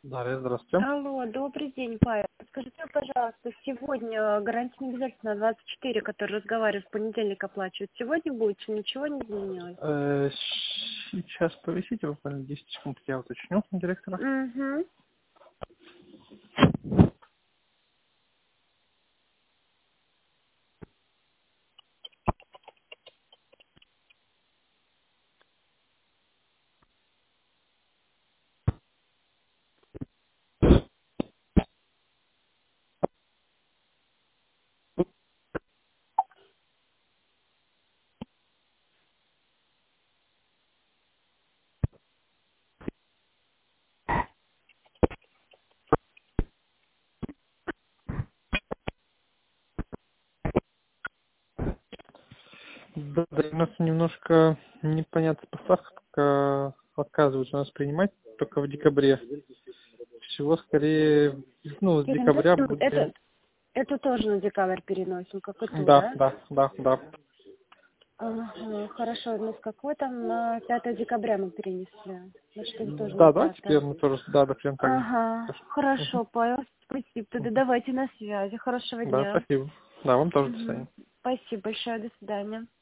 Дарья, здравствуйте. Алло, добрый день, Павел. Подскажите, пожалуйста, сегодня гарантия обязательно 24, который разговариваю, в понедельник оплачивают. Сегодня будет, или ничего не изменилось? Сейчас повисите буквально 10 секунд, я уточню у директора. Угу. Да, да, у нас немножко непонятная поставка, пока отказываются нас принимать только в декабре. Всего скорее, с декабря Переносим, будем... это тоже на декабрь переносим, как и то, Да, да? да, да, да. Ага, хорошо, ну с какой там на 5 декабря мы перенесли? Значит, это тоже на Да, давайте 5. теперь мы тоже, да, прям так же. Ага, Мгм, хорошо, Павел, спасибо. Тогда мгм. давайте на связи. Хорошего Да, дня. спасибо. Да, вам тоже до Угу. свидания. Спасибо большое, до свидания.